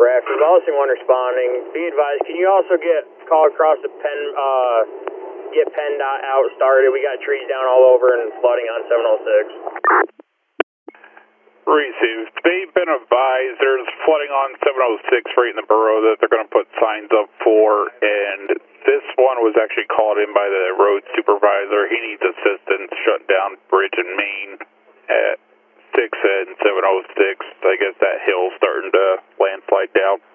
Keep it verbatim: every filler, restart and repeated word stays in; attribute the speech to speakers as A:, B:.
A: Bradford, Policy one responding. Be advised, can you also get call across the Penn, uh, get PennDOT out started? We got trees down all over and flooding on seven oh six.
B: Received. They've been advised there's flooding on seven oh six right in the borough that they're going to put signs up for, and this one was actually called in by the road supervisor. He needs assistance shutting down bridge in Maine at six and seven oh six. I guess that hill's starting to landslide down.